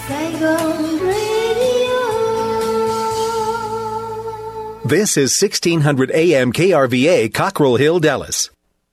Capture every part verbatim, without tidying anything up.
Saigon Radio. This is sixteen hundred A M K R V A, Cockrell Hill, Dallas.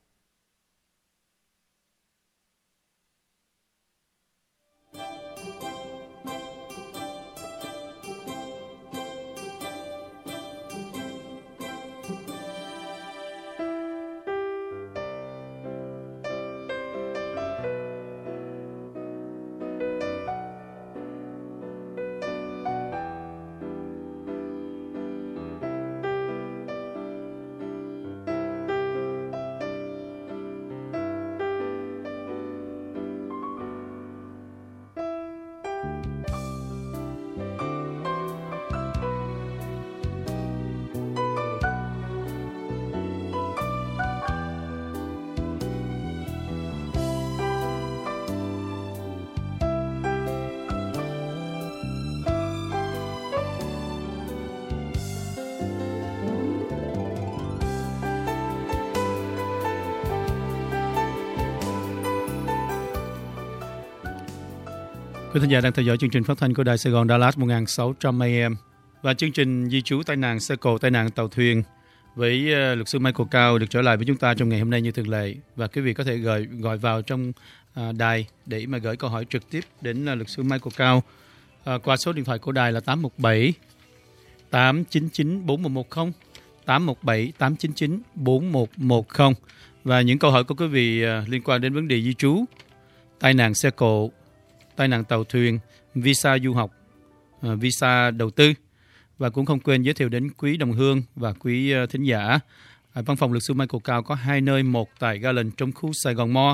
Quý thính giả đang theo dõi chương trình phát thanh của Đài Sài Gòn Dallas một nghìn sáu trăm A M và chương trình di trú tai nạn xe cộ, tai nạn tàu thuyền với uh, luật sư Michael Cao được trở lại với chúng ta trong ngày hôm nay như thường lệ, và quý vị có thể gọi gọi vào trong uh, đài để mà gửi câu hỏi trực tiếp đến uh, luật sư Michael Cao uh, qua số điện thoại của đài là tám một bảy tám chín chín bốn một một không, tám một bảy tám chín chín bốn một một không, và những câu hỏi của quý vị uh, liên quan đến vấn đề di trú, tai nạn xe cộ, tai nạn tàu thuyền, visa du học, uh, visa đầu tư. Và cũng không quên giới thiệu đến quý đồng hương và quý uh, thính giả, ở văn phòng luật sư Michael Cao có hai nơi, một tại Garland trong khu Sài Gòn Mall.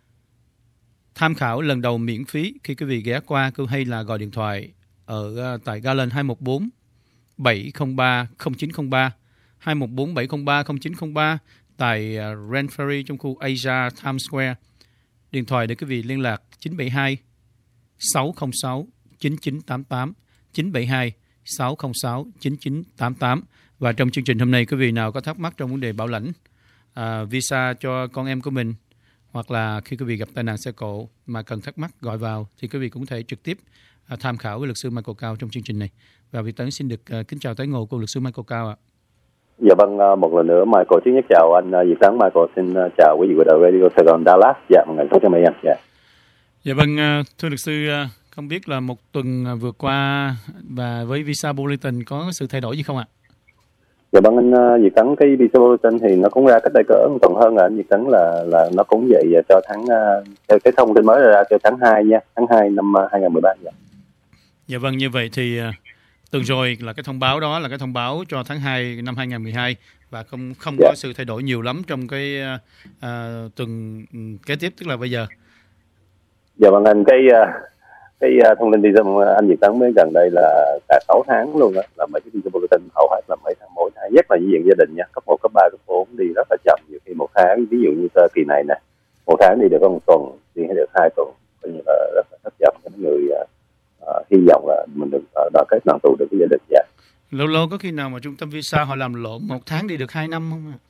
Tham khảo lần đầu miễn phí khi quý vị ghé qua, cứ hay là gọi điện thoại ở uh, tại Garland hai một bốn bảy không ba không chín không ba, hai một bốn bảy không ba không chín không ba, tại uh, Grand Ferry trong khu Asia Times Square. Điện thoại để quý vị liên lạc chín bảy hai sáu không sáu chín chín tám tám, chín bảy hai sáu không sáu chín chín tám tám. Và trong chương trình hôm nay, quý vị nào có thắc mắc trong vấn đề bảo lãnh à, visa cho con em của mình, hoặc là khi quý vị gặp tai nạn xe cộ mà cần thắc mắc gọi vào, thì quý vị cũng có thể trực tiếp à, tham khảo với luật sư Michael Cao trong chương trình này. Và Việt Tấn xin được à, kính chào tái ngộ của luật sư Michael Cao ạ. Dạ vâng, một lần nữa Michael trước nhất chào anh Việt Tấn. Michael xin chào quý vị của đài Radio Sài Gòn Dallas. Dạ, một nghìn sáu trăm mười em. Dạ. Dạ vâng, thưa luật sư, không biết là một tuần vừa qua và với visa Bulletin có sự thay đổi gì không ạ? Dạ vâng, anh Việt Tấn, cái visa Bulletin thì nó cũng ra cách đây cỡ một tuần hơn rồi anh Việt Tấn, là là nó cũng vậy cho tháng, theo cái thông tin mới ra cho tháng hai nha, tháng hai năm hai không một ba. Dạ. Dạ vâng, như vậy thì tuần rồi là cái thông báo đó là cái thông báo cho tháng hai năm hai không một hai, và không không dạ. có sự thay đổi nhiều lắm trong cái uh, tuần kế tiếp, tức là bây giờ. Dạ vâng anh, cái cái thông tin visa anh Việt Tấn mới gần đây là cả sáu tháng luôn á, là mấy cái visa bulletin hầu hết là mấy tháng mỗi tháng, nhất là diện gia đình nha, cấp một, cấp ba, cấp bốn đi rất là chậm, nhiều khi một tháng, ví dụ như kỳ này nè, một tháng đi được có một tuần, đi hay được hai tuần, coi như là rất là thất vọng cho những người uh, hy vọng là mình được uh, đoàn kết đoàn tụ được với gia đình. Dạ. Lâu lâu có khi nào mà trung tâm visa họ làm lộn một tháng đi được hai năm không ạ?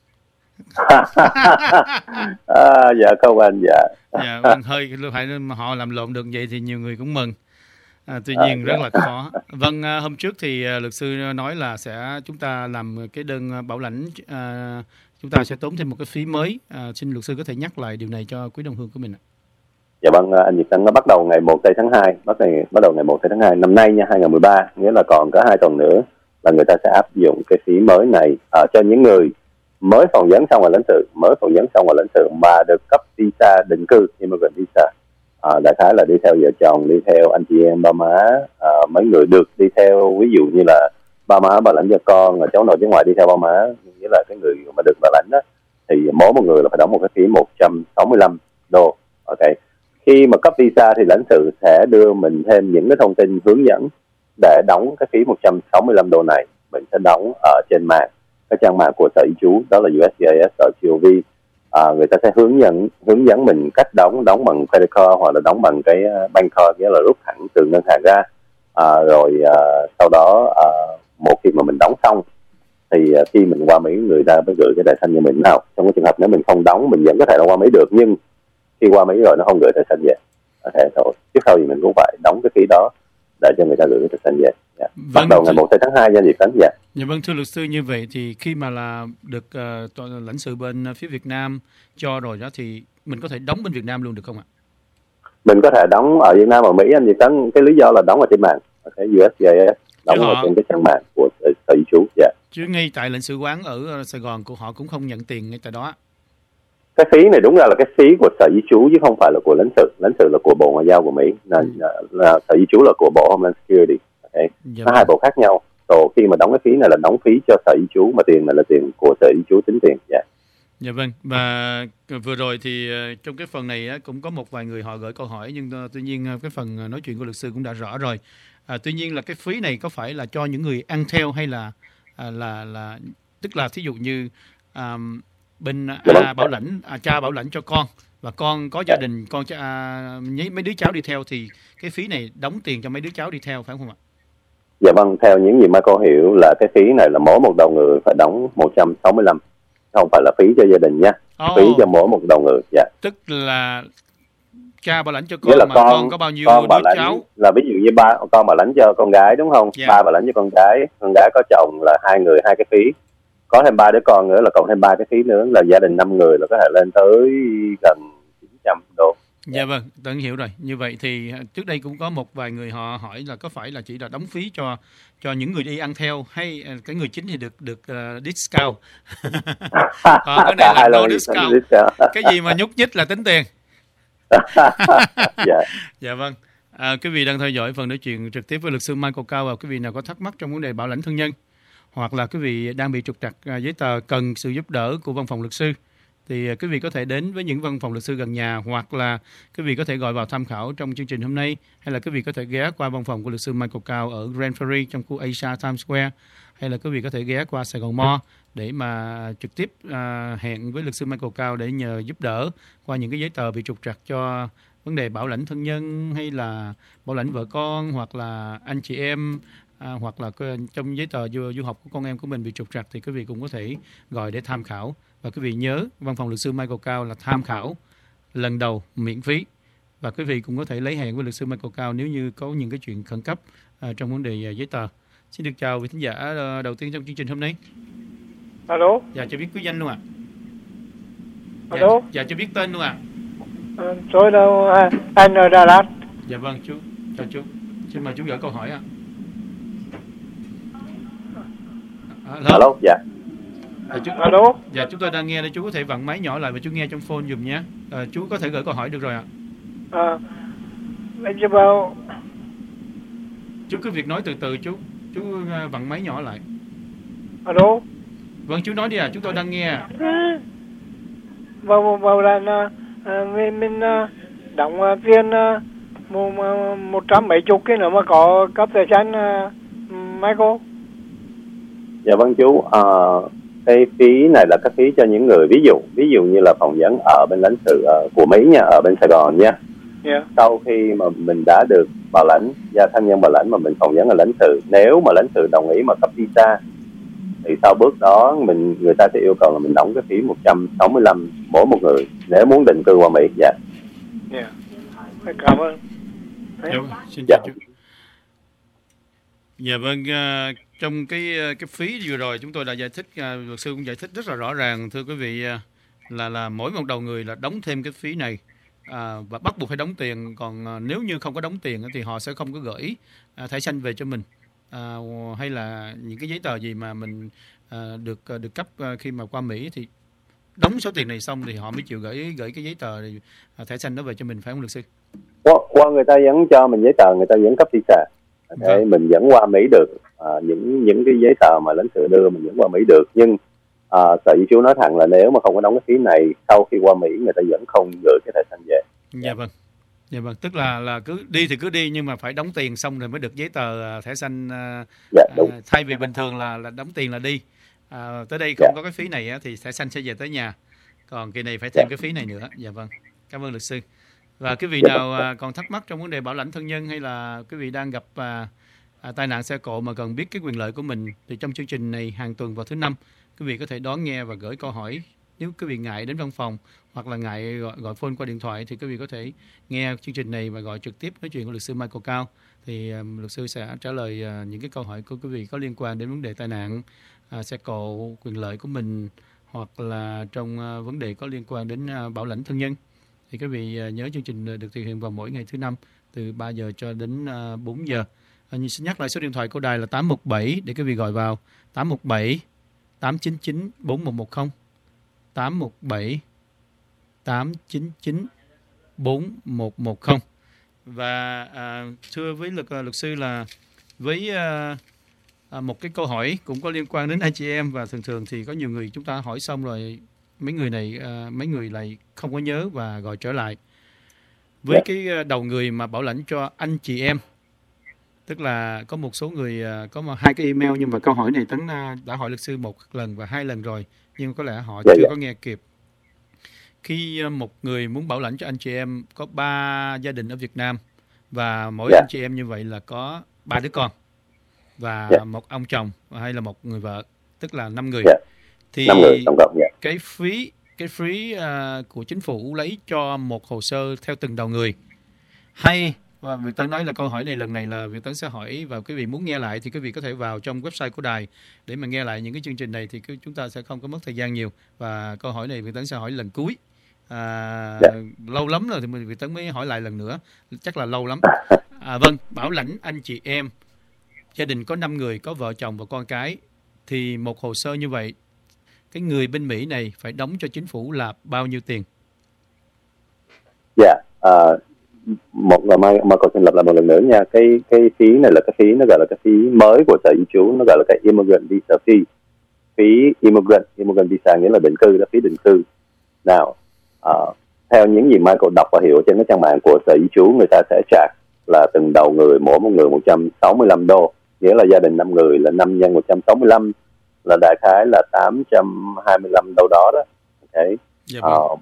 à, dạ không anh. Dạ dạ vâng, hơi phải mà họ làm lộn được vậy thì nhiều người cũng mừng, à, tuy nhiên à, rất dạ. là khó. Vâng, hôm trước thì luật sư nói là sẽ chúng ta làm cái đơn bảo lãnh, à, chúng ta sẽ tốn thêm một cái phí mới, à, xin luật sư có thể nhắc lại điều này cho quý đồng hương của mình ạ. Dạ vâng, anh Việt Tấn, nó bắt đầu ngày một tây tháng hai, bắt đầu bắt đầu ngày một tây tháng hai năm nay nha, hai không một ba, nghĩa là còn có hai tuần nữa là người ta sẽ áp dụng cái phí mới này à, cho những người mới phỏng vấn xong rồi lãnh sự, mới phỏng vấn xong rồi lãnh sự mà được cấp visa định cư, immigrant visa, à, đại khái là đi theo vợ chồng, đi theo anh chị em, ba má, à, mấy người được đi theo, ví dụ như là ba má bảo lãnh cho con, cháu nội cháu ngoại đi theo ba má, nghĩa là cái người mà được bảo lãnh đó, thì mỗi một người là phải đóng một cái phí một trăm sáu mươi lăm đô. Ok, khi mà cấp visa thì lãnh sự sẽ đưa mình thêm những cái thông tin hướng dẫn để đóng cái phí một trăm sáu mươi lăm đô này. Mình sẽ đóng ở trên mạng, cái trang mạng của sở di trú, đó là u ét xê i ét chấm gov. À, người ta sẽ hướng dẫn hướng dẫn mình cách đóng, đóng bằng credit card hoặc là đóng bằng cái bank card, nghĩa là rút thẳng từ ngân hàng ra. À, rồi à, sau đó à, một khi mà mình đóng xong thì à, khi mình qua Mỹ, người ta mới gửi cái thẻ xanh cho mình nào. Trong cái trường hợp nếu mình không đóng, mình vẫn có thể là qua Mỹ được, nhưng khi qua Mỹ rồi nó không gửi thẻ xanh về, thẻ thôi. Trước sau thì mình cũng phải đóng cái phí đó. để cho người ta gửi cái thẻ xanh về. Dạ. Vâng, Bắt đầu ngày một tháng hai giao dịch đến. Dạ. Dạ vâng, thưa luật sư, như vậy thì khi mà là được uh, tòa, lãnh sự bên phía Việt Nam cho rồi đó thì mình có thể đóng bên Việt Nam luôn được không ạ? Mình có thể đóng ở Việt Nam, ở Mỹ, anh Việt Tấn. Cái lý do là đóng ở trên mạng, cái u ét gi ét đóng họ... ở trên cái trang mạng của sở di trú. Dạ. Chứ ngay tại lãnh sự quán ở Sài Gòn của họ cũng không nhận tiền ngay tại đó. Cái phí này đúng ra là cái phí của sở di trú chứ không phải là của lãnh sự. Lãnh sự là của Bộ Ngoại giao của Mỹ, là, ừ. là, là sở di trú là của Bộ Homeland Security. Okay. Dạ, nó vâng. Hai bộ khác nhau. Rồi khi mà đóng cái phí này là đóng phí cho sở di trú, mà tiền này là tiền của sở di trú tính tiền. Dạ. Dạ vâng. Và vừa rồi thì trong cái phần này cũng có một vài người họ gửi câu hỏi, nhưng tuy nhiên cái phần nói chuyện của luật sư cũng đã rõ rồi. À, tuy nhiên là cái phí này có phải là cho những người ăn theo hay là à, là là tức là thí dụ như à, bên à, bảo lãnh à, cha bảo lãnh cho con và con có gia đình, con à, mấy đứa cháu đi theo thì cái phí này đóng tiền cho mấy đứa cháu đi theo phải không ạ? Dạ vâng, theo những gì mà cô hiểu là cái phí này là mỗi một đầu người phải đóng một trăm sáu mươi lăm, không phải là phí cho gia đình nha. Oh. Phí cho mỗi một đầu người. Dạ. Tức là cha bảo lãnh cho con mà con, con có bao nhiêu con đứa lãnh, cháu? Là ví dụ như ba con bảo lãnh cho con gái đúng không? Yeah. Ba bảo lãnh cho con gái, con gái có chồng là hai người hai cái phí. Có thêm ba đứa con nữa là cộng thêm ba cái phí nữa, là gia đình năm người là có thể lên tới gần chín trăm đô. Dạ yeah, vâng, Tấn hiểu rồi. Như vậy thì trước đây cũng có một vài người họ hỏi là có phải là chỉ là đóng phí cho cho những người đi ăn theo hay cái người chính thì được được uh, discount. Còn cái này là no discount. discount. Cái gì mà nhúc nhích là tính tiền. Dạ. Dạ vâng. À, quý vị đang theo dõi phần nói chuyện trực tiếp với luật sư Michael Cao, và quý vị nào có thắc mắc trong vấn đề bảo lãnh thân nhân hoặc là quý vị đang bị trục trặc giấy tờ cần sự giúp đỡ của văn phòng luật sư thì quý vị có thể đến với những văn phòng luật sư gần nhà, hoặc là quý vị có thể gọi vào tham khảo trong chương trình hôm nay, hay là quý vị có thể ghé qua văn phòng của luật sư Michael Cao ở Grand Ferry trong khu Asia Times Square, hay là quý vị có thể ghé qua Sài Gòn Mall để mà trực tiếp à, hẹn với luật sư Michael Cao để nhờ giúp đỡ qua những cái giấy tờ bị trục trặc cho vấn đề bảo lãnh thân nhân hay là bảo lãnh vợ con hoặc là anh chị em. À, hoặc là trong giấy tờ du, du học của con em của mình bị trục trặc thì quý vị cũng có thể gọi để tham khảo. Và quý vị nhớ văn phòng luật sư Michael Cao là tham khảo lần đầu miễn phí, và quý vị cũng có thể lấy hẹn với luật sư Michael Cao nếu như có những cái chuyện khẩn cấp à, trong vấn đề giấy tờ. Xin được chào vị thính giả đầu tiên trong chương trình hôm nay. Alo. Dạ, cho biết quý danh luôn ạ. À. Alo. Dạ, dạ cho biết tên luôn ạ. À. À, tôi là anh ở Đà Lạt. Dạ vâng chú, chào chú. Xin mời chú gửi câu hỏi ạ. À. Alo. Alo, dạ. À, chú, Alo. Dạ, chúng tôi đang nghe đây, chú có thể vặn máy nhỏ lại và chú nghe trong phone dùm nhé. À, chú có thể gửi câu hỏi được rồi ạ. À, anh chỉ bảo... Chú cứ việc nói từ từ chú, chú vặn máy nhỏ lại. Alo. Vâng, chú nói đi à, chúng tôi đang nghe. À, bảo, bảo là à, mình, mình đóng tiền một, một trăm mấy chục cái nữa mà có cấp tài sản Michael. Dạ vâng chú, à, cái phí này là cái phí cho những người ví dụ ví dụ như là phỏng vấn ở bên lãnh sự uh, của Mỹ nha, ở bên Sài Gòn nha. Yeah. Sau khi mà mình đã được bảo lãnh, gia thân nhân bảo lãnh mà mình phỏng vấn ở lãnh sự, nếu mà lãnh sự đồng ý mà cấp visa thì sau bước đó mình người ta sẽ yêu cầu là mình đóng cái phí một trăm sáu mươi lăm mỗi một người nếu muốn định cư qua Mỹ. Dạ. Yeah. Cảm ơn. Dạ, xin chào chú. Dạ vâng, uh, trong cái cái phí vừa rồi chúng tôi đã giải thích, uh, luật sư cũng giải thích rất là rõ ràng thưa quý vị, uh, là là mỗi một đầu người là đóng thêm cái phí này uh, và bắt buộc phải đóng tiền, còn uh, nếu như không có đóng tiền thì họ sẽ không có gửi uh, thẻ xanh về cho mình, uh, hay là những cái giấy tờ gì mà mình uh, được uh, được cấp uh, khi mà qua Mỹ thì đóng số tiền này xong thì họ mới chịu gửi gửi cái giấy tờ uh, thẻ xanh đó về cho mình, phải không luật sư? Qua, qua người ta vẫn cho mình giấy tờ, người ta vẫn cấp visa để vâng. mình dẫn qua Mỹ được. À, những những cái giấy tờ mà lãnh sự đưa mình dẫn qua Mỹ được, nhưng à, sở di trú nói thẳng là nếu mà không có đóng cái phí này sau khi qua Mỹ người ta vẫn không gửi cái thẻ xanh về. Dạ vâng, dạ vâng, tức là là cứ đi thì cứ đi nhưng mà phải đóng tiền xong rồi mới được giấy tờ thẻ xanh. Dạ, đúng. À, thay vì bình thường là là đóng tiền là đi, à, tới đây không dạ. có cái phí này á, thì thẻ xanh sẽ về tới nhà, còn kỳ này phải thêm dạ. cái phí này nữa. Dạ vâng, cảm ơn luật sư. Và quý vị dạ. nào à, còn thắc mắc trong vấn đề bảo lãnh thân nhân hay là quý vị đang gặp à, À, tai nạn xe cộ mà cần biết cái quyền lợi của mình thì trong chương trình này hàng tuần vào thứ năm quý vị có thể đón nghe và gửi câu hỏi. Nếu quý vị ngại đến văn phòng hoặc là ngại gọi, gọi phone qua điện thoại thì quý vị có thể nghe chương trình này và gọi trực tiếp nói chuyện của luật sư Michael Cao thì um, luật sư sẽ trả lời uh, những cái câu hỏi của quý vị có liên quan đến vấn đề tai nạn uh, xe cộ, quyền lợi của mình, hoặc là trong uh, vấn đề có liên quan đến uh, bảo lãnh thân nhân. Thì quý vị uh, nhớ chương trình được thực hiện vào mỗi ngày thứ năm từ ba giờ cho đến uh, bốn giờ. Uh, xin nhắc lại số điện thoại của đài là tám một bảy để quý vị gọi vào tám một bảy tám chín chín bốn một một không, tám một bảy tám chín chín bốn một một không. Và à, thưa với luật luật sư là với à, à, một cái câu hỏi cũng có liên quan đến anh chị em, và thường thường thì có nhiều người chúng ta hỏi xong rồi mấy người này à, mấy người lại không có nhớ và gọi trở lại với cái đầu người mà bảo lãnh cho anh chị em. Tức là có một số người à, có một, hai cái email, nhưng mà câu hỏi này Tấn à, đã hỏi luật sư một lần và hai lần rồi, nhưng có lẽ họ dạ, chưa dạ. có nghe kịp. Khi một người muốn bảo lãnh cho anh chị em có ba gia đình ở Việt Nam, và mỗi dạ. anh chị em như vậy là có ba đứa con và dạ. một ông chồng hay là một người vợ, tức là năm người. dạ. Thì năm người tổng cộng. dạ. cái phí cái phí uh, của chính phủ lấy cho một hồ sơ theo từng đầu người, hay và Việt Tấn nói là câu hỏi này lần này là Việt Tấn sẽ hỏi, và quý vị muốn nghe lại thì quý vị có thể vào trong website của đài để mà nghe lại những cái chương trình này, thì chúng ta sẽ không có mất thời gian nhiều. Và câu hỏi này Việt Tấn sẽ hỏi lần cuối. À, dạ. Lâu lắm rồi thì Việt Tấn mới hỏi lại lần nữa, chắc là lâu lắm. À, vâng, bảo lãnh anh chị em gia đình có năm người, có vợ chồng và con cái, thì một hồ sơ như vậy cái người bên Mỹ này phải đóng cho chính phủ là bao nhiêu tiền? Dạ, uh, một là mai mai còn xin lặp lại một lần nữa nha. Cái cái phí này là cái phí nó gọi là cái phí mới của sở di trú, nó gọi là cái immigrant visa fee. Phí immigrant immigrant visa nghĩa là định cư, đó phí định cư. Nào, uh, theo những gì Michael đọc và hiểu trên cái trang mạng của sở di trú, người ta sẽ trả là từng đầu người mỗi một người một trăm sáu mươi lăm đô, nghĩa là gia đình năm người là năm nhân một trăm sáu mươi lăm, là đại khái là tám trăm hai mươi lăm đâu đó đó. Ok. Dạ, uh,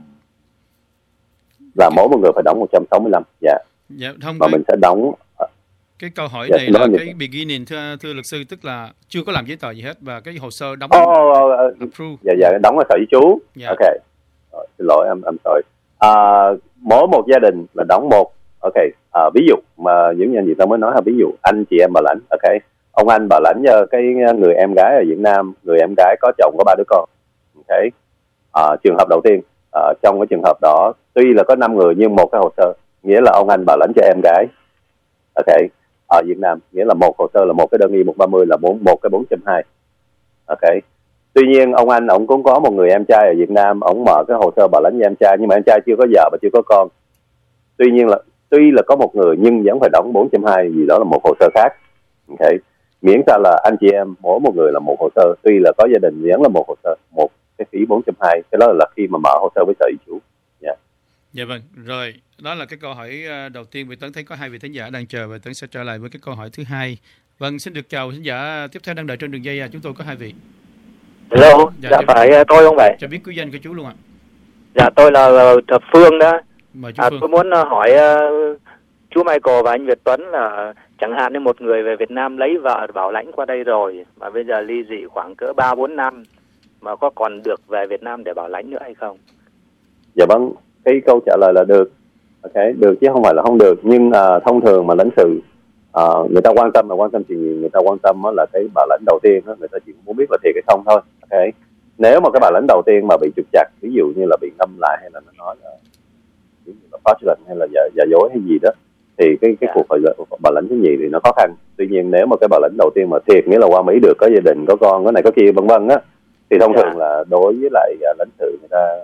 là mỗi một người phải đóng một trăm sáu mươi lăm. Dạ. Dạ, không, Và cái, mình sẽ đóng cái câu hỏi dạ, này là như cái vậy. beginning, thưa thưa luật sư, tức là chưa có làm giấy tờ gì hết và cái hồ sơ đóng Oh, oh, oh, approve. dạ dạ đóng ở sở di trú. Dạ. Ok. Rồi, xin lỗi em em sorry. À, mỗi một gia đình là đóng một. Ok. À, ví dụ mà giống như anh chị ta mới nói là ví dụ anh chị em bảo lãnh. Ok. Ông anh bảo lãnh cho cái người em gái ở Việt Nam, người em gái có chồng có ba đứa con. Ok. À, trường hợp đầu tiên, à, trong cái trường hợp đó tuy là có năm người nhưng một cái hồ sơ, nghĩa là ông anh bảo lãnh cho em gái. Ok. Ở Việt Nam nghĩa là một hồ sơ là một cái đơn y một trăm ba mươi là bốn một cái bốn trăm hai. Ok. Tuy nhiên ông anh ông cũng có một người em trai ở Việt Nam, ông mở cái hồ sơ bảo lãnh cho em trai, nhưng mà em trai chưa có vợ và chưa có con. Tuy nhiên là tuy là có một người nhưng vẫn phải đóng bốn trăm hai vì đó là một hồ sơ khác. Ok. Miễn sao là anh chị em mỗi một người là một hồ sơ, tuy là có gia đình vẫn là một hồ sơ, một cái phí bốn trăm hai. Cái đó là khi mà mở hồ sơ với sở di trú. Yeah. Dạ vâng, rồi đó là cái câu hỏi đầu tiên. Vì Tấn thấy có hai vị thính giả đang chờ và Tấn sẽ trả lời với cái câu hỏi thứ hai. Vâng, xin được chào thính giả tiếp theo đang đợi trên đường dây. À, chúng tôi có hai vị. Hello, dạ, dạ phải tôi không vậy? Cho biết quý danh của chú luôn ạ. Dạ tôi là Thập Phương đó. Mời chú à, Phương. Tôi muốn hỏi uh, chú Michael và anh Việt Tuấn là chẳng hạn như một người về Việt Nam lấy vợ bảo lãnh qua đây rồi mà bây giờ ly dị khoảng cỡ ba bốn năm mà có còn được về Việt Nam để bảo lãnh nữa hay không? Dạ vâng, cái câu trả lời là được. Ok, được chứ không phải là không được. Nhưng uh, thông thường mà lãnh sự uh, người ta quan tâm là quan tâm chuyện gì? Người ta quan tâm là cái bảo lãnh đầu tiên đó, người ta chỉ muốn biết là thiệt hay không thôi. Ok, nếu mà cái bảo lãnh đầu tiên mà bị trục trặc, ví dụ như là bị ngâm lại hay là nó nói là ví dụ là fraudulent hay là giả, giả dối hay gì đó, thì cái cái cuộc bảo lãnh thứ nhì thì nó khó khăn. Tuy nhiên nếu mà cái bảo lãnh đầu tiên mà thiệt, nghĩa là qua Mỹ được, có gia đình, có con, cái này có kia vân vân á, thì thông thường là đối với lại uh, lãnh sự người ta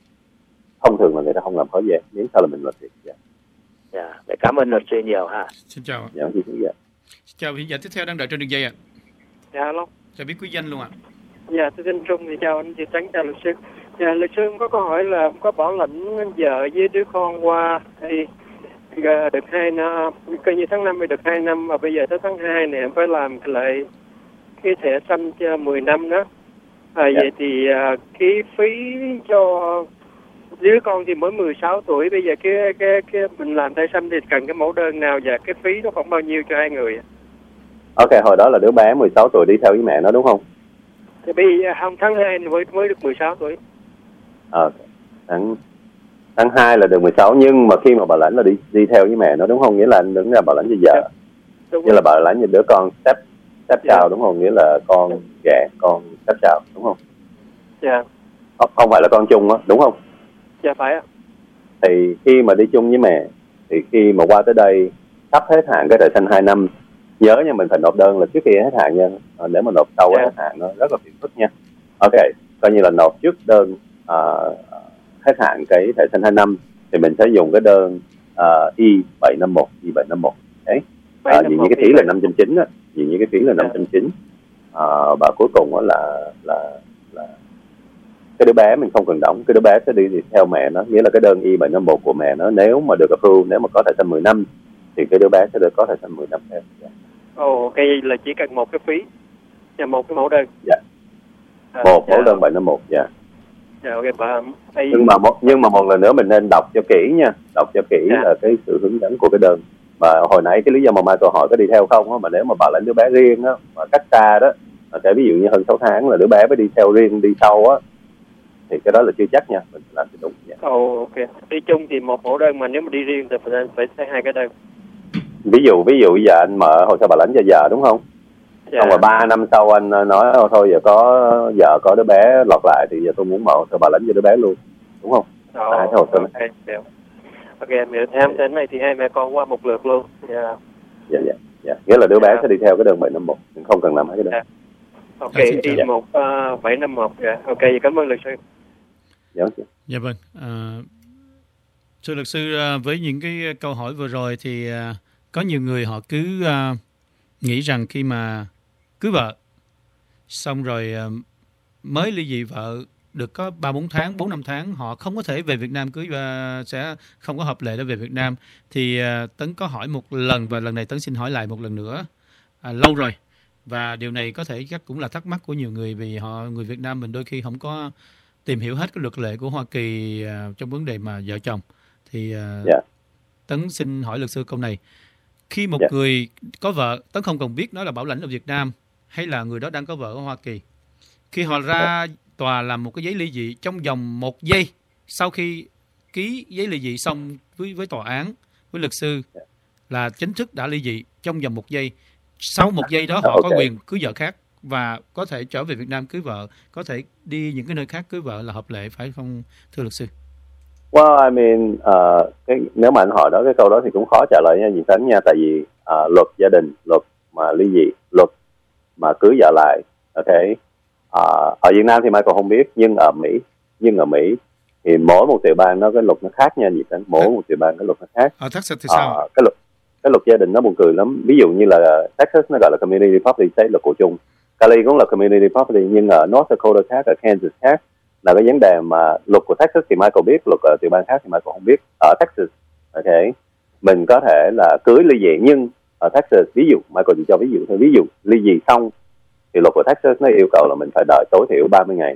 thông thường là người ta không làm khó dễ, miễn sao là mình làm thiệt. Dạ. Dạ, để cảm ơn luật sư nhiều ha. Xin chào ạ. Dạ, dạ. Xin chào vị thính giả tiếp theo đang đợi trên đường dây ạ. Dạ, alo. Cho biết quý danh luôn ạ. Dạ, tôi tên Trung, thì chào anh Chị Tấn, chào luật sư. Dạ, luật sư có câu hỏi là có bảo lãnh vợ với đứa con qua thì được hai năm, coi như tháng năm mới được hai năm, mà bây giờ tới tháng hai này em phải làm lại cái thẻ xanh cho mười năm đó. À, dạ. Vậy thì uh, cái phí cho đứa con thì mới mười sáu tuổi, bây giờ cái cái cái mình làm thẻ xanh thì cần cái mẫu đơn nào và cái phí nó khoảng bao nhiêu cho hai người? Ok, hồi đó là đứa bé mười sáu tuổi đi theo với mẹ nó đúng không? Thì bây giờ không, tháng hai mới mới được mười sáu tuổi. Ờ, tháng tháng hai là được mười sáu, nhưng mà khi mà bảo lãnh là đi đi theo với mẹ nó đúng không? Nghĩa là anh đứng ra bảo lãnh cho vợ. Đúng Như rồi. là bảo lãnh như đứa con step step Dạ. child đúng không? Nghĩa là con ghẻ, con step child đúng không? Dạ, Không, không phải là con chung á, đúng không? dạ phải ạ. Thì khi mà đi chung với mẹ, thì khi mà qua tới đây sắp hết hạn cái thẻ xanh hai năm, nhớ nha, mình phải nộp đơn là trước khi hết hạn nha. À, nếu mà nộp sau Dạ. hết hạn nó rất là phiền phức nha. Ok, coi như là nộp trước đơn uh, hết hạn cái thẻ xanh hai năm thì mình sẽ dùng cái đơn uh, I bảy năm một, I bảy năm một. Đấy. À, vì những cái phí là năm trăm chín mươi á, vì những cái phí là năm trăm chín mươi. À, và cuối cùng đó là là là cái đứa bé mình không cần đóng, cái đứa bé sẽ đi theo mẹ nó, nghĩa là cái đơn I bảy năm một của mẹ nó nếu mà được approve, nếu mà có thẻ xanh mười năm thì cái đứa bé sẽ được có thẻ xanh mười năm theo. Ồ, ok, là chỉ cần một cái phí và một cái mẫu đơn. Dạ. À, Một dạ. mẫu đơn bảy năm một. Dạ. Dạ, ok, bà. Đây... Nhưng mà một nhưng mà một lần nữa mình nên đọc cho kỹ nha, đọc cho kỹ Dạ. là cái sự hướng dẫn của cái đơn. Mà hồi nãy cái lý do mà Michael hỏi có đi theo không á, mà nếu mà bảo lãnh đứa bé riêng á, mà cách xa đó, mà cái ví dụ như hơn sáu tháng là đứa bé mới đi theo riêng đi sau á, thì cái đó là chưa chắc nha, mình làm cho đúng. Dạ. Ồ, ok. Đi chung thì một mẫu đơn, mà nếu mà đi riêng thì phải phải xây hai cái đơn. Ví dụ ví dụ giờ anh mở hồ sơ bảo lãnh cho vợ đúng không? Dạ. Xong rồi ba năm sau anh nói thôi giờ có vợ có đứa bé lọt lại thì giờ tôi muốn mở hồ sơ bảo lãnh cho đứa bé luôn, đúng không? Ồ, Hai cái hồ sơ ok, hiểu. Ok, mình tham đến này thì hai mẹ con qua một lượt luôn. Dạ. Dạ dạ dạ. Nghĩa là đứa bé Dạ. sẽ đi theo cái đơn bảy năm một, mình không cần làm hai cái đơn. Dạ. Ok, À, xin chào. I một bảy năm một. Dạ. Ok, cảm ơn luật sư. Dạ. Dạ vâng. À, thưa luật sư, à, với những cái câu hỏi vừa rồi thì à, có nhiều người họ cứ à, nghĩ rằng khi mà cưới vợ xong rồi à, mới ly dị vợ được có ba bốn tháng, bốn năm tháng họ không có thể về Việt Nam cưới và sẽ không có hợp lệ để về Việt Nam. Thì à, Tấn có hỏi một lần và lần này Tấn xin hỏi lại một lần nữa. À, lâu rồi và điều này có thể chắc cũng là thắc mắc của nhiều người, vì họ người Việt Nam mình đôi khi không có tìm hiểu hết cái luật lệ của Hoa Kỳ à, trong vấn đề mà vợ chồng. Thì à, Dạ. Tấn xin hỏi luật sư câu này. Khi một Dạ. người có vợ, Tấn không cần biết nó là bảo lãnh ở Việt Nam hay là người đó đang có vợ ở Hoa Kỳ, khi họ ra tòa làm một cái giấy ly dị trong vòng một giây sau khi ký giấy ly dị xong với với tòa án, với luật sư, là chính thức đã ly dị trong vòng một giây. Sau một giây đó họ có Ok. quyền cưới vợ khác và có thể trở về Việt Nam cưới vợ, có thể đi những cái nơi khác cưới vợ là hợp lệ, phải không thưa luật sư? Well, I mean, uh, cái, nếu mà anh hỏi đó cái câu đó thì cũng khó trả lời nha, Diệp Tấn nha, tại vì uh, luật gia đình, luật mà ly dị, luật mà cưới vợ lại, ok. Uh, ở Việt Nam thì Michael không biết, nhưng ở Mỹ, nhưng ở Mỹ thì mỗi một tiểu bang nó cái luật nó khác nha, Diệp Tấn, mỗi một tiểu bang cái luật nó khác. Ở Texas thì sao? Uh, cái luật cái luật gia đình nó buồn cười lắm. Ví dụ như là Texas nó gọi là community property state, luật của chung. Cali cũng là community property, nhưng ở North Dakota khác, ở Kansas khác, là cái vấn đề mà luật của Texas thì Michael biết, luật ở tiểu bang khác thì Michael không biết. Ở Texas, ok, mình có thể là cưới ly dị, nhưng ở Texas, ví dụ Michael chỉ cho ví dụ thôi, ví dụ ly dị xong thì luật của Texas nó yêu cầu là mình phải đợi tối thiểu ba mươi ngày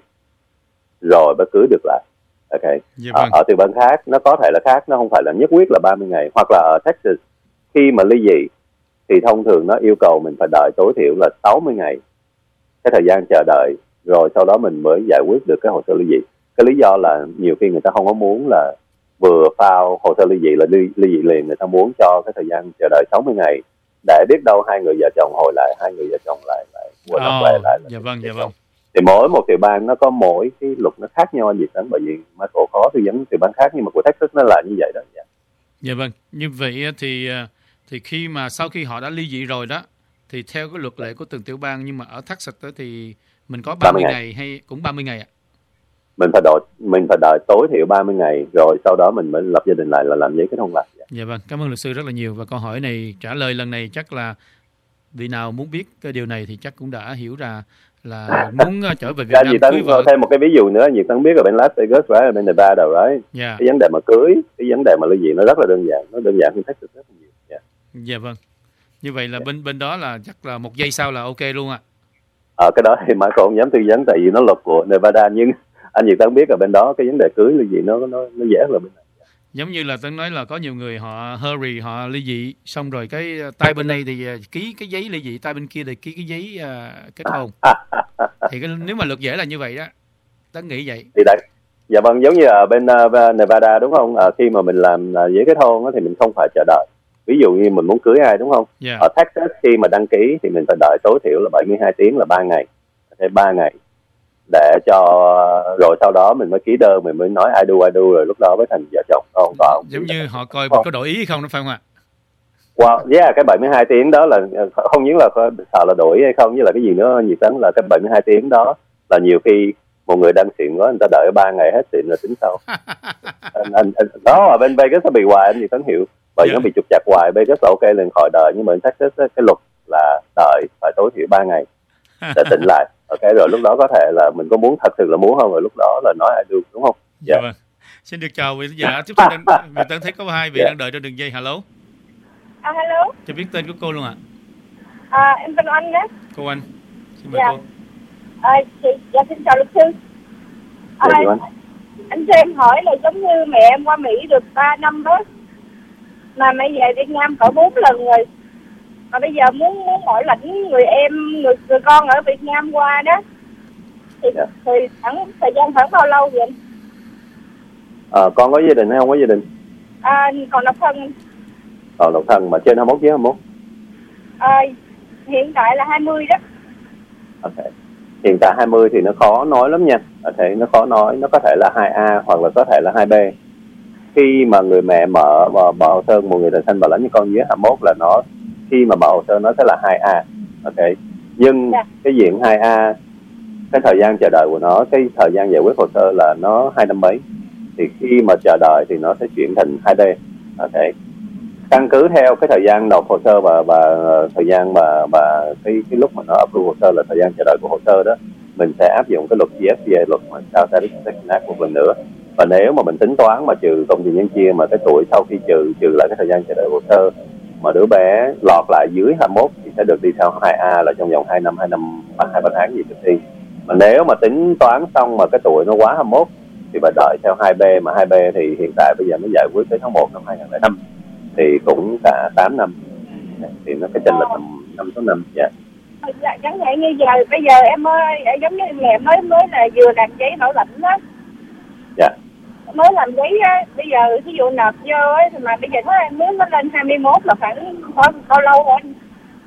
rồi mới cưới được lại, ok. Dạ ở, vâng. ở tiểu bang khác nó có thể là khác, nó không phải là nhất quyết là ba mươi ngày, hoặc là ở Texas khi mà ly dị thì thông thường nó yêu cầu mình phải đợi tối thiểu là sáu mươi ngày, cái thời gian chờ đợi, rồi sau đó mình mới giải quyết được cái hồ sơ ly dị. Cái lý do là nhiều khi người ta không có muốn là vừa file hồ sơ ly dị là ly, ly dị liền, người ta muốn cho cái thời gian chờ đợi sáu mươi ngày để biết đâu hai người vợ chồng hồi lại, hai người vợ chồng lại lại mua Ồ, lại lại. dạ vâng, dạ vâng. Thì mỗi một tiểu bang nó có mỗi cái luật nó khác nhau anh Việt Tấn, bởi vì Michael có tư vấn tiểu bang khác, nhưng mà của Texas nó là như vậy đó. Dạ. Dạ vâng. Như vậy thì thì khi mà sau khi họ đã ly dị rồi đó, thì theo cái luật lệ của từng tiểu bang, nhưng mà ở Texas đó thì mình có ba mươi ngày. ngày hay cũng ba mươi ngày ạ? Mình phải đợi mình phải đợi tối thiểu ba mươi ngày rồi sau đó mình mới lập gia đình lại, là làm giấy kết hôn lại. Dạ. Dạ vâng, cảm ơn luật sư rất là nhiều, và câu hỏi này trả lời lần này chắc là vị nào muốn biết cái điều này thì chắc cũng đã hiểu ra là muốn trở về Việt Dạ, Nam Tấn cưới vợ. thêm một cái ví dụ nữa, Việt Tấn biết ở bên Las Vegas, right? Ở bên Nevada, right? Dạ. Cái vấn đề mà cưới, cái vấn đề mà ly dị nó rất là đơn giản, nó đơn giản hơn Texas rất là nhiều. Dạ. Dạ vâng. Như vậy là bên bên đó là chắc là một giây sau là ok luôn ạ. Ở cái đó thì Michael không dám tư vấn, tại vì nó luật của Nevada, nhưng anh Việt Tấn biết ở bên đó cái vấn đề cưới ly dị nó nó nó dễ hơn bên này. Giống như là Tấn nói là có nhiều người họ hurry, họ ly dị xong rồi cái tay bên này thì ký cái giấy ly dị, tay bên kia thì ký cái giấy uh, kết hôn. Thì cái, nếu mà luật dễ là như vậy đó, Tấn nghĩ vậy. Thì đấy, dạ vâng, giống như ở bên uh, Nevada đúng không? À, khi mà mình làm uh, giấy kết hôn á, thì mình không phải chờ đợi. Ví ví dụ như mình muốn cưới ai đúng không? Yeah. Ở Texas khi mà đăng ký thì mình phải đợi tối thiểu là bảy mươi hai tiếng là ba ngày, thế ba ngày để cho rồi sau đó mình mới ký đơn, mình mới nói I do I do rồi lúc đó mới thành vợ chồng. Không có giống như họ coi mình có đổi ý hay không, nó phải không ạ? Wow, yeah, cái bảy mươi hai tiếng đó là không những là sợ là đổi hay không, như là cái gì nữa nhiều tấn là cái bảy mươi hai tiếng đó là nhiều khi một người đang xịn quá, người ta đợi ba ngày hết xịn rồi tính sau. anh, anh, anh, đó ở bên Vegas nó bị hoài, anh gì tấn hiểu, bởi vì yeah. nó bị trục chặt hoài. Vegas là ok liền khỏi đợi, nhưng mà Texas cái luật là đợi phải tối thiểu ba ngày để tỉnh lại. Ok, rồi lúc đó có thể là mình có muốn, thật sự là muốn không, rồi lúc đó là nói ai được, đúng không? Dạ yeah. Vâng. Xin được chào vị giả tiếp theo đang vị tấn thấy có hai vị yeah. đang đợi trên đường dây. Hello. À, hello. Cho biết tên của cô luôn ạ. À, em tên Anh đó. Cô Anh. Xin mời dạ. cô. À, chị, dạ xin chào luật sư. À, dạ, anh. anh cho em hỏi là giống như mẹ em qua Mỹ được ba năm đó, mà mẹ về Việt Nam cỡ bốn lần rồi. Mà bây giờ muốn muốn hỏi lãnh người em, người, người con ở Việt Nam qua đó. Thì, dạ. thì khoảng thời gian khoảng bao lâu vậy anh? À, con có gia đình hay không có gia đình? À, còn độc thân. Còn độc thân mà trên hai mươi mốt chứ hai mươi mốt? À, hiện tại là hai mươi đó. Ok. Hiện tại hai mươi thì nó khó nói lắm nha. Ở thế nó khó nói, nó có thể là hai A hoặc là có thể là hai B. Khi mà người mẹ mở mở, mở hồ sơ một người thành bảo lãnh như con dưới hai mươi mốt là nó, khi mà mở hồ sơ nó sẽ là hai A. Ok. Nhưng yeah. cái diện hai A, cái thời gian chờ đợi của nó, cái thời gian giải quyết hồ sơ là nó hai năm mấy. Thì khi mà chờ đợi thì nó sẽ chuyển thành hai D. Ok. Căn cứ theo cái thời gian nộp hồ sơ và và thời gian mà mà cái cái lúc mà nó approve hồ sơ là thời gian chờ đợi của hồ sơ đó, mình sẽ áp dụng cái luật giê ép xê a, luật mà Child Satisfaction Act một lần nữa. Và nếu mà mình tính toán mà trừ công trình nhân chia mà cái tuổi sau khi trừ trừ lại cái thời gian chờ đợi hồ sơ mà đứa bé lọt lại dưới hai mươi mốt thì sẽ được đi theo hai A là trong vòng hai năm, hai năm, hai ba tháng gì trước thi. Mà nếu mà tính toán xong mà cái tuổi nó quá hai mươi mốt thì phải đợi theo hai B, mà hai B thì hiện tại bây giờ mới giải quyết tới tháng một năm hai không không năm thì cũng cả tám năm, thì nó cái chênh lệch năm năm sáu năm. Dạ. Dạ, chẳng hạn như giờ bây giờ em ơi, giống như mẹ mới mới là vừa làm giấy bảo lãnh đó. Dạ. Mới làm giấy á, bây giờ ví dụ nộp vô ấy, mà bây giờ nó em muốn nó lên hai mươi mốt là khoảng bao, bao lâu rồi anh?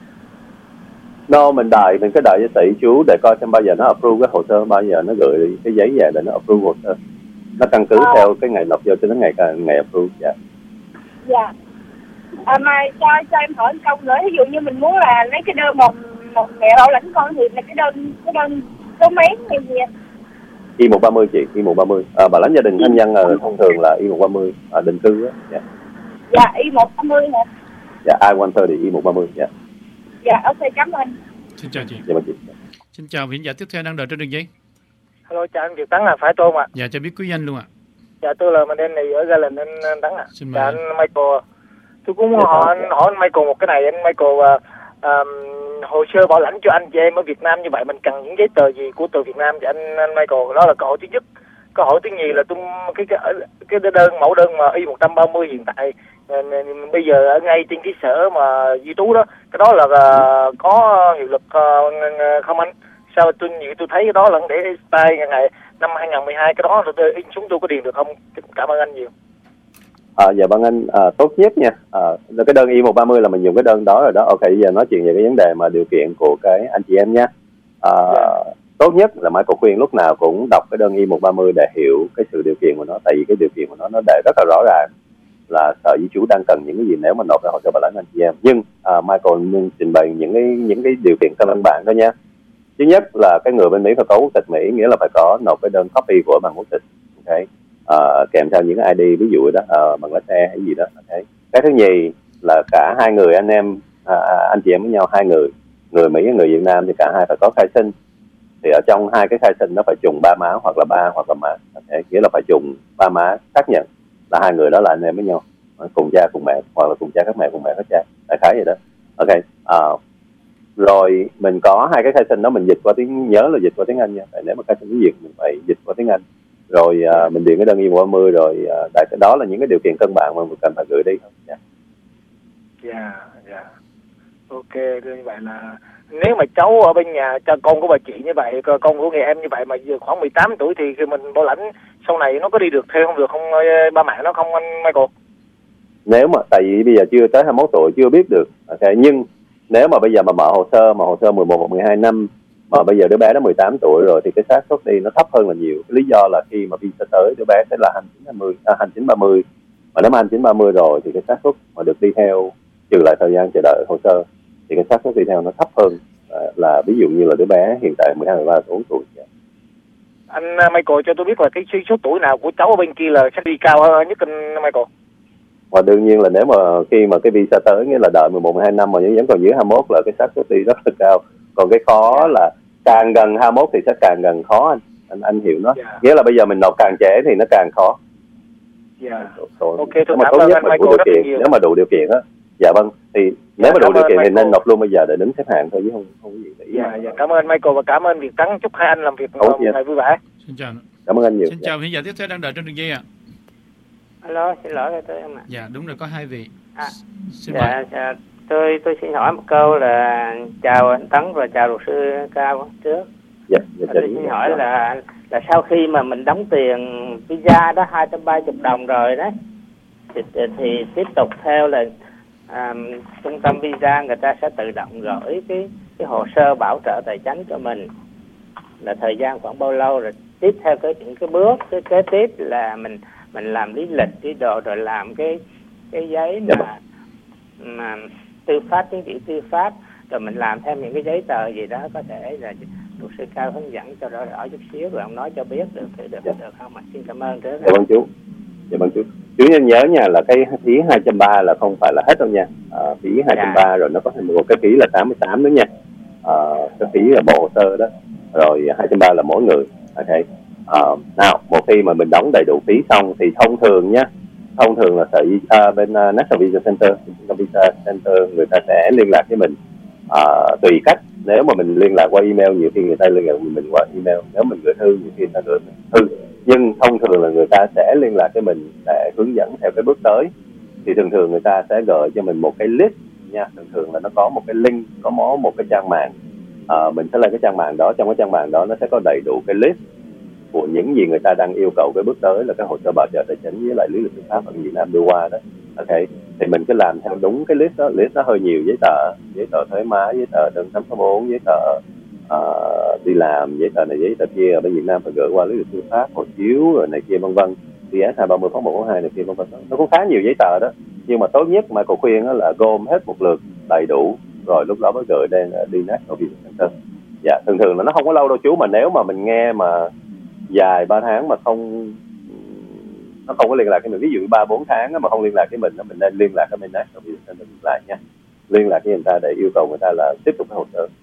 No, mình đợi, mình cứ đợi cho tỷ chú để coi xem bao giờ nó approve cái hồ sơ, bao giờ nó gửi cái giấy về để nó approve hồ sơ. Nó căn cứ à. theo cái ngày nộp vô cho đến ngày ngày approve. Dạ. Dạ. À, mà cho cho em hỏi một câu nữa, ví dụ như mình muốn là lấy cái đơn một một mẹ bảo lãnh con thì là cái đơn cái đơn số mấy hay gì ạ? I một ba mươi chị, I một ba mươi. À, bảo lãnh gia đình thân nhân là thông thường là I một ba mươi, à, định cư á. Dạ. Dạ, I một ba mươi hả? Dạ, I một ba mươi, I một ba mươi. Dạ. Dạ, ok, cảm ơn. Xin chào chị. Dạ, chị. Xin chào vị giả tiếp theo đang đợi trên đường dây. Hello, chào anh Việt Tấn, là phải tôi không ạ? Dạ, cho biết quý anh luôn ạ. Dạ, tôi là mình này ở Garland, anh Tấn ạ. Xin mời. Dạ, anh Michael. Tôi cũng muốn hỏi, hỏi anh Michael một cái này, anh Michael, uh, um, hồ sơ bảo lãnh cho anh chị em ở Việt Nam như vậy mình cần những giấy tờ gì của từ Việt Nam cho anh, anh Michael? Đó là câu hỏi thứ nhất. Câu hỏi thứ nhì là tôi cái cái cái đơn mẫu đơn mà I một ba mươi hiện tại bây giờ ở ngay trên cái sở mà di trú đó, cái đó là uh, có hiệu lực uh, không anh? Sao tôi tôi thấy cái đó là để tay ngày năm hai không một hai, cái đó tôi in xuống tôi có điền được không? Cảm ơn anh nhiều. À, dạ vâng anh, à, tốt nhất nha, à, cái đơn I một ba mươi là mình dùng cái đơn đó rồi đó. Ok, bây giờ nói chuyện về cái vấn đề mà điều kiện của cái anh chị em nha. À, yeah. Tốt nhất là Michael khuyên lúc nào cũng đọc cái đơn I một ba mươi để hiểu cái sự điều kiện của nó, tại vì cái điều kiện của nó nó để rất là rõ ràng là sở di trú đang cần những cái gì nếu mà nộp ra hồ sơ bảo lãnh anh chị em. Nhưng à, Michael nên trình bày những cái những cái điều kiện căn bản thôi nha. Thứ nhất là cái người bên Mỹ phải có quốc tịch Mỹ, nghĩa là phải có nộp cái đơn copy của bằng quốc tịch. Ok. Uh, kèm theo những cái I D ví dụ đó, uh, bằng lái xe hay gì đó. Okay. Cái thứ nhì là cả hai người anh em, uh, anh chị em với nhau hai người, người Mỹ và người Việt Nam thì cả hai phải có khai sinh. Thì ở trong hai cái khai sinh nó phải trùng ba má hoặc là ba hoặc là má. Okay. Nghĩa là phải trùng ba má xác nhận là hai người đó là anh em với nhau, cùng cha cùng mẹ hoặc là cùng cha khác mẹ cùng mẹ khác cha, đại khái vậy đó. Ok. Uh, rồi mình có hai cái khai sinh đó mình dịch qua tiếng, nhớ là dịch qua tiếng Anh nha. Tại nếu mà khai sinh tiếng Việt mình phải dịch qua tiếng Anh. Rồi uh, mình điền cái đơn I một ba mươi rồi uh, đại cái đó là những cái điều kiện căn bản mà mình cần phải gửi đi. Dạ. Dạ, dạ. Ok, như vậy là nếu mà cháu ở bên nhà cho con của bà chị như vậy, con của người em như vậy mà khoảng mười tám tuổi thì khi mình bảo lãnh sau này nó có đi được theo không được không ba mẹ nó không anh Michael? nếu mà tại vì bây giờ chưa tới hai mươi mốt tuổi chưa biết được, okay. Nhưng nếu mà bây giờ mà mở hồ sơ mà hồ sơ mười một hoặc mười hai năm mà bây giờ đứa bé đó mười tám tuổi rồi thì cái xác suất đi nó thấp hơn là nhiều. Cái lý do là khi mà visa tới đứa bé sẽ là hành chín hai mươi, à, hành chín ba mươi, mà nếu mà hành chín ba mươi rồi thì cái xác suất mà được đi theo trừ lại thời gian chờ đợi hồ sơ thì cái xác suất đi theo nó thấp hơn, à, là ví dụ như là đứa bé hiện tại mười hai mười ba tuổi. Anh Michael cho tôi biết là cái số tuổi nào của cháu ở bên kia là sẽ đi cao hơn nhất anh Michael? Và đương nhiên là nếu mà khi mà cái visa tới nghĩa là đợi mười một mười hai năm mà vẫn còn dưới hai mươi mốt là cái xác suất đi rất là cao. Còn cái khó là càng gần hai mươi mốt thì sẽ càng gần khó anh. Anh anh hiểu nó. Yeah. Nghĩa là bây giờ mình nộp càng trễ thì nó càng khó. Dạ. Yeah. Ok, tôi cảm ơn anh Michael rất nhiều. Nếu mà đủ điều kiện á. Dạ vâng. Thì nếu mà đủ điều kiện thì nên nộp luôn bây giờ để đứng xếp hạng thôi chứ không không có gì để ý. Dạ, dạ. Cảm ơn anh Michael và cảm ơn Việt Tấn. Chúc hai anh làm việc một ngày vui vẻ. Xin chào. Cảm ơn anh nhiều. Xin chào, hiện giờ tiếp theo đang đợi trên đường dây ạ. Alo, xin lỗi tôi em ạ. Dạ, đúng rồi, có hai vị. À, dạ, dạ, tôi tôi xin hỏi một câu là chào anh Tấn và chào luật sư Cao trước. Dạ, dạ, tôi xin hỏi dạ. là là sau khi mà mình đóng tiền visa đó hai trăm ba mươi đồng rồi đấy thì, thì tiếp tục theo là à, trung tâm visa người ta sẽ tự động gửi cái cái hồ sơ bảo trợ tài chính cho mình, là thời gian khoảng bao lâu, rồi tiếp theo cái những cái bước cái kế tiếp là mình mình làm lý lịch cái đồ rồi làm cái cái giấy mà mà tư pháp, chứng chỉ tư pháp, rồi mình làm thêm những cái giấy tờ gì đó, có thể là luật sư Cao hướng dẫn cho rõ rõ chút xíu rồi ông nói cho biết được thì được, dạ. được không ạ? Xin cảm ơn trước. Dạ vâng chú. Dạ vâng chú. Chú nên nhớ nha là cái phí hai trăm ba mươi là không phải là hết đâu nha. À, phí hai trăm ba mươi dạ. rồi nó có thêm một cái phí là tám mươi tám nữa nha. À, cái phí là bộ hồ sơ đó. Rồi hai trăm ba mươi là mỗi người. Ok. À, nào một khi mà mình đóng đầy đủ phí xong thì thông thường nhá, thông thường là sở à, bên uh, National Visa Center, Visa Center người ta sẽ liên lạc với mình à, tùy cách. Nếu mà mình liên lạc qua email nhiều khi người ta liên lạc với mình qua email, nếu mình gửi thư nhiều khi người ta gửi thư, nhưng thông thường là người ta sẽ liên lạc với mình để hướng dẫn theo cái bước tới. Thì thường thường người ta sẽ gửi cho mình một cái list nha, thường thường là nó có một cái link, có một, một cái trang mạng, à, mình sẽ lên cái trang mạng đó, trong cái trang mạng đó nó sẽ có đầy đủ cái list của những gì người ta đang yêu cầu cái bước tới là cái hồ sơ bảo trợ tài chính với lại lý lịch tư pháp ở Việt Nam đưa qua đó. Ok, thì mình cứ làm theo đúng cái list đó. List nó hơi nhiều giấy tờ, giấy tờ thuế má, giấy tờ đơn tám sáu bốn, giấy tờ uh, đi làm, giấy tờ này giấy tờ kia ở bên Việt Nam phải gửi qua lý lịch tư pháp, hộ chiếu rồi này kia vân vân, đê ét hai ba mươi phẩy một phẩy hai này kia vân vân. Nó cũng khá nhiều giấy tờ đó, nhưng mà tốt nhất mà cô khuyên đó là gom hết một lượt đầy đủ rồi lúc đó mới gửi đến đi National Visa Center. Dạ, thường thường là nó không có lâu đâu chú, mà nếu mà mình nghe mà dài ba tháng mà không nó không có liên lạc với mình, ví dụ ba bốn tháng mà không liên lạc với mình, mình nên liên lạc với bên National Visa Center lại nha, liên lạc với người ta để yêu cầu người ta là tiếp tục cái hồ sơ.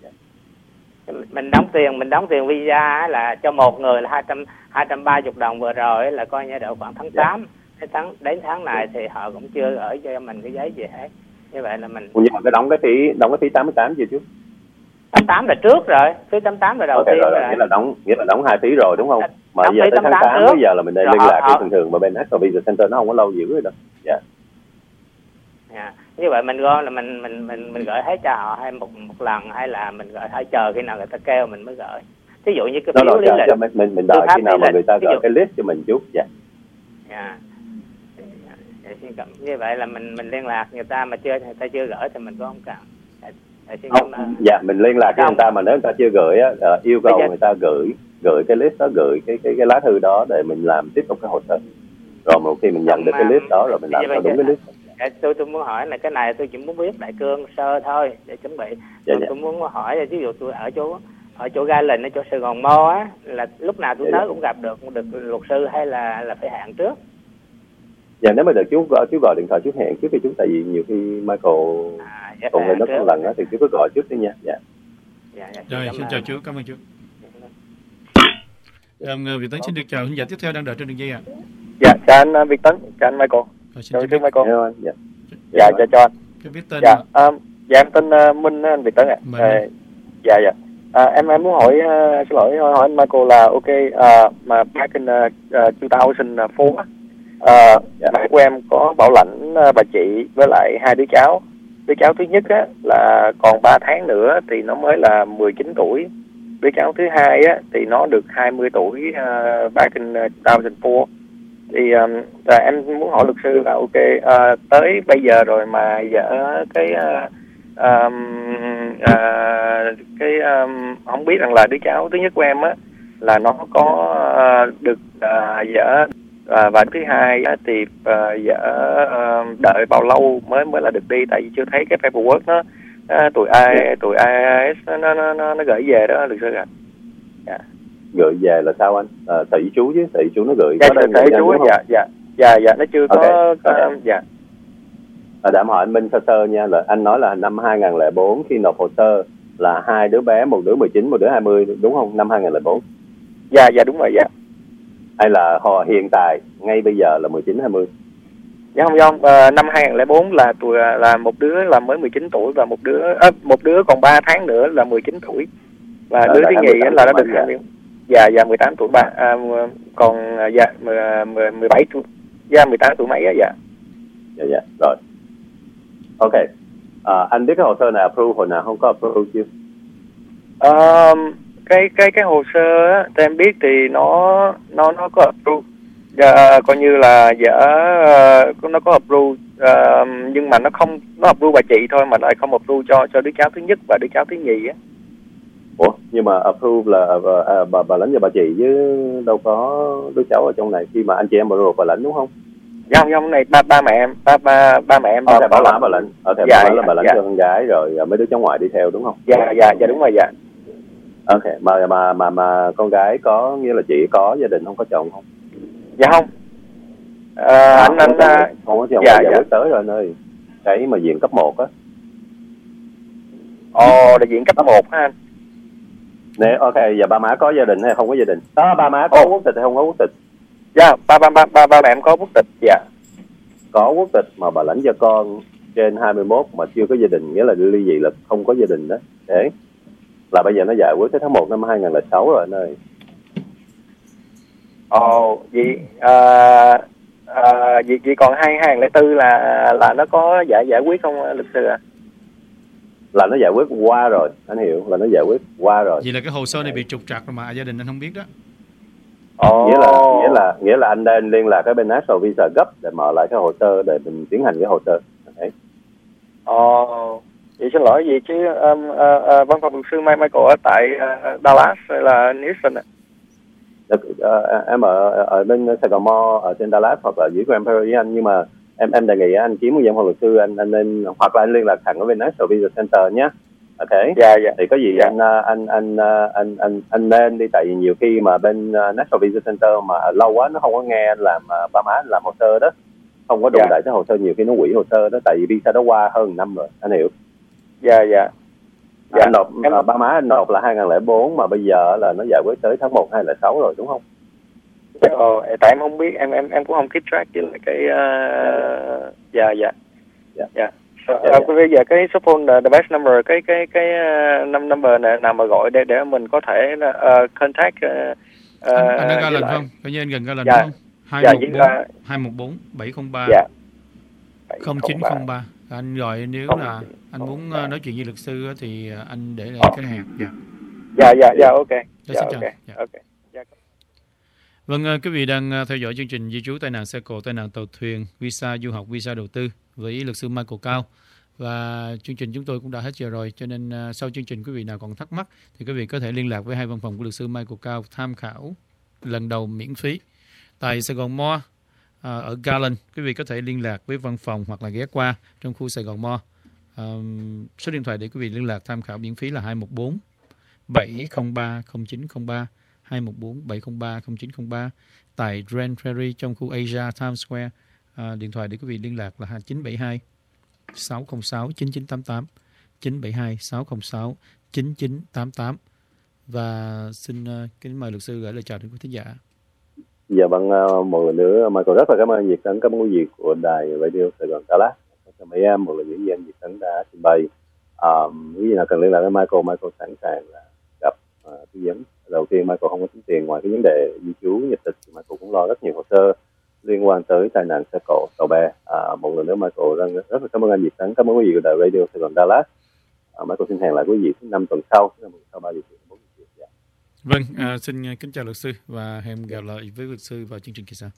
Mình đóng tiền mình đóng tiền visa là cho một người là hai trăm hai trăm ba mươi đồng vừa rồi là coi như độ khoảng tháng tám. Yeah. Cái tháng đến tháng này thì họ cũng chưa gửi cho mình cái giấy gì hết. Như vậy là mình nhưng mà cái đóng cái phí đóng cái phí tám mươi tám chưa chú? tám mươi tám là trước rồi, phí tám mươi tám là đầu okay, tiên rồi, rồi. Nghĩa là đóng nghĩa là đóng hai phí rồi đúng không? Mà giờ tới tháng tám bây giờ là mình nên liên lạc với thường thường mà bên National Visa Center nó không có lâu dữ rồi đâu. Dạ. Yeah. Yeah. Như vậy mình gom là mình mình mình mình gửi hết cho họ hay một một lần, hay là mình gửi hay chờ khi nào người ta kêu mình mới gửi. Ví dụ như cái phiếu lý lịch mình mình mình đợi khi nào mà người ta gửi cái list cho mình chút. Dạ. Dạ. Như vậy là mình mình liên lạc người ta mà chưa người ta chưa gửi thì mình cũng không cần. Không, dạ mình liên lạc với người ta mà nếu người ta chưa gửi á, uh, yêu cầu giờ... người ta gửi gửi cái list đó, gửi cái cái cái lá thư đó để mình làm tiếp tục cái hồ sơ. Rồi một khi mình nhận không, được cái list đó rồi mình làm theo đúng cái list. Tôi tôi muốn hỏi là cái này tôi chỉ muốn biết đại cương sơ thôi để chuẩn bị. Dạ, tôi, dạ. tôi muốn hỏi là ví dụ tôi ở chỗ ở chỗ Garland ở chỗ Sài Gòn Mall á, là lúc nào tôi dạ, tới dạ. cũng gặp được được luật sư hay là là phải hẹn trước? Dạ nếu mà được chú gọi chú gọi điện thoại chú hẹn trước, vì chú tại vì nhiều khi Michael à, dạ, cùng lên nó có lần đó thì chú cứ gọi trước đi nha. Dạ. Dạ, dạ rồi xin chào chú, cảm ơn chú. Um, Việt Tấn xin được chào, hiện giờ tiếp theo đang đợi trên đường dây ạ. À. Dạ chào anh Việt Tấn, chào anh Michael. Rồi, chào anh Michael. Dạ, dạ. dạ chào cho anh. Cái biết tên. Dạ, um, dạ em tên uh, Minh anh Việt Tấn ạ. À. À, dạ dạ. À, em em muốn hỏi uh, xin lỗi hỏi anh Michael là ok uh, mà back in uh, two thousand four á. À, dạ. Mẹ của em có bảo lãnh uh, bà chị với lại hai đứa cháu. Đứa cháu thứ nhất á, là còn ba tháng nữa thì nó mới là mười chín tuổi. Đứa cháu thứ hai á, thì nó được hai mươi tuổi uh, back in uh, two thousand four. thì um, là em muốn hỏi luật sư là ok, uh, tới bây giờ rồi mà vợ cái uh, um, uh, cái um, không biết rằng là đứa cháu thứ nhất của em á là nó có uh, được uh, vợ uh, và thứ hai á, thì uh, vợ uh, đợi bao lâu mới mới là được đi, tại vì chưa thấy cái paperwork nó uh, tụi ai tụi i a ét nó nó nó nó gửi về đó luật sư ạ. Dạ. Gửi về là sao anh? À, tỷ chú chứ, tỷ chú nó gửi Dạ, có đây tỷ chú dạ dạ dạ dạ nó chưa okay. có okay. uh, dạ. À, đảm hỏi anh Minh sơ sơ nha, là anh nói là năm hai không không bốn khi nộp hồ sơ là hai đứa bé, một đứa mười chín, một đứa hai mươi, đúng không? Năm hai không không bốn. Dạ dạ đúng rồi dạ. Hay là họ hiện tại ngay bây giờ là mười chín hai mươi? Dạ không không, à, năm hai không không bốn là tuổi là một đứa là mới mười chín tuổi và một đứa à, một đứa còn ba tháng nữa là mười chín tuổi. Và à, đứa thứ nhì là nó được hai mươi. Dạ dạ mười tám tuổi ba à, còn dạ mười mười bảy tuổi. Dạ mười tám tuổi mấy á dạ. Dạ dạ rồi. Ok. À, anh biết cái hồ sơ này approve hồi nào không có approve chưa? À, cái cái cái hồ sơ á, thì em biết thì nó nó nó có approve. Dạ, coi như là vợ uh, nó có approve uh, nhưng mà nó không nó approve bà chị thôi mà lại không approve cho cho đứa cháu thứ nhất và đứa cháu thứ nhì á. Ủa nhưng mà approve là bà bà, bà lãnh cho bà chị chứ đâu có đứa cháu ở trong này, khi mà anh chị em bà ruột bà lãnh đúng không? Dạ không, không này ba ba mẹ em ba ba ba mẹ em. Ở thầy bảo lãnh bà lãnh, ở thầy dạ, bảo là bà lãnh dạ. cho con gái rồi mấy đứa cháu ngoại đi theo đúng không? Dạ dạ dạ đúng rồi dạ. Ok, mà mà mà mà con gái có nghĩa là chị có gia đình không, có chồng không? Dạ không. À, à, anh anh không, không có chồng, dạ, giải dạ. quyết tới rồi anh ơi. Cái mà diện cấp một á. Ồ, đại diện cấp một ha anh. Nè, ok, giờ ba má có gia đình hay không có gia đình? Đó, ba má có quốc tịch hay không có quốc tịch? Dạ, ba ba ba ba ba mẹ em có quốc tịch, dạ. Có quốc tịch mà bà lãnh cho con trên hai mươi mốt mà chưa có gia đình, nghĩa là ly dị là không có gia đình đó. Đấy. Là bây giờ nó giải quyết tới tháng một năm hai không không sáu rồi anh ơi. Ồ, vậy à, à, vậy, vậy còn hai hai không không bốn là là nó có giải giải quyết không luật sư ạ? À? Là nó giải quyết qua rồi, anh hiểu, là nó giải quyết qua rồi. Vậy là cái hồ sơ này bị trục trặc rồi mà gia đình anh không biết đó. Ồ. Nghĩa là nghĩa là nghĩa là anh nên liên lạc cái bên National Visa gấp để mở lại cái hồ sơ để mình tiến hành cái hồ sơ. Đấy. Ồ, vậy xin lỗi gì chứ um, uh, uh, văn phòng luật sư Michael ở tại uh, Dallas hay là Houston ạ? À? Uh, em ở ở bên Sài Gòn Mall, ở trên Dallas hoặc là dưới Grand Prairie anh, nhưng mà em em đề nghị anh kiếm một văn phòng luật sư, anh anh nên hoặc là anh liên lạc thẳng với bên National Visa Center nhé. Ok. Dạ dạ. Thì có gì dạ. anh, anh anh anh anh anh nên đi, tại vì nhiều khi mà bên National Visa Center mà lâu quá nó không có nghe anh làm ba má anh làm hồ sơ đó, không có đụng đại cái hồ sơ, nhiều khi nó hủy hồ sơ đó, tại vì visa đó qua hơn năm rồi, anh hiểu. Dạ dạ. Dạ. Anh nộp em... ba má anh nộp là hai không không bốn mà bây giờ là nó giải quyết tới tháng một hai không không sáu rồi đúng không? Ờ, tại em không biết, em em em cũng không keep track với lại cái uh... dạ dạ. Dạ. Dạ. Dạ, dạ. Uh, bây giờ cái số phone uh, the best number, cái cái cái uh, năm number này nào mà gọi để để mình có thể uh, contact uh, uh, anh, anh đang ra lệnh không? Coi như anh gần ra lệnh dạ. đúng không? hai một bốn hai một bốn bảy không ba dạ. không chín không ba. Anh gọi nếu không, là anh muốn uh, nói chuyện với luật sư thì anh để lại cái hẹn. Dạ. Dạ dạ dạ ok. Dạ, dạ, xin okay. Dạ. Okay. Dạ. Vâng, quý vị đang theo dõi chương trình di trú tai nạn xe cộ, tai nạn tàu thuyền, visa du học, visa đầu tư với luật sư Michael Cao. Và chương trình chúng tôi cũng đã hết giờ rồi, cho nên uh, sau chương trình quý vị nào còn thắc mắc thì quý vị có thể liên lạc với hai văn phòng của luật sư Michael Cao tham khảo lần đầu miễn phí. Tại Sài Gòn Mall, uh, ở Garland, quý vị có thể liên lạc với văn phòng hoặc là ghé qua trong khu Sài Gòn Mall. Um, số điện thoại để quý vị liên lạc tham khảo miễn phí là hai một bốn bảy không ba không chín không ba, hai một bốn bảy không ba không chín không ba. Tại Grand Prairie trong khu Asia Times Square, uh, điện thoại để quý vị liên lạc là chín bảy hai sáu không sáu chín chín tám tám, chín bảy hai sáu không sáu chín chín tám tám. Và xin uh, kính mời luật sư gửi lời chào đến quý thính giả. Dạ vâng, uh, một lần nữa Michael rất là cảm ơn Việt Tấn, cảm ơn quý vị của đài Radio Sài Gòn Dallas. Cho mấy em một lần nữa với anh Việt Tấn đã trình bày. Um, quý vị nào cần liên lạc với Michael, Michael sẵn sàng là gặp uh, tư vấn. Đầu tiên Michael không có tính tiền, ngoài cái vấn đề di trú nhập tịch thì Michael cũng lo rất nhiều hồ sơ liên quan tới tai nạn xe cộ tàu bè. À, một lần nữa Michael rất, rất là cảm ơn anh Việt Tấn, cảm ơn quý vị của đài Radio Sài Gòn Dallas. À, Michael xin hẹn lại quý vị năm tuần sau, sau ba giờ chiều, bốn giờ chiều. Vâng, à, xin kính chào luật sư và hẹn gặp lại với luật sư vào chương trình kỳ sau.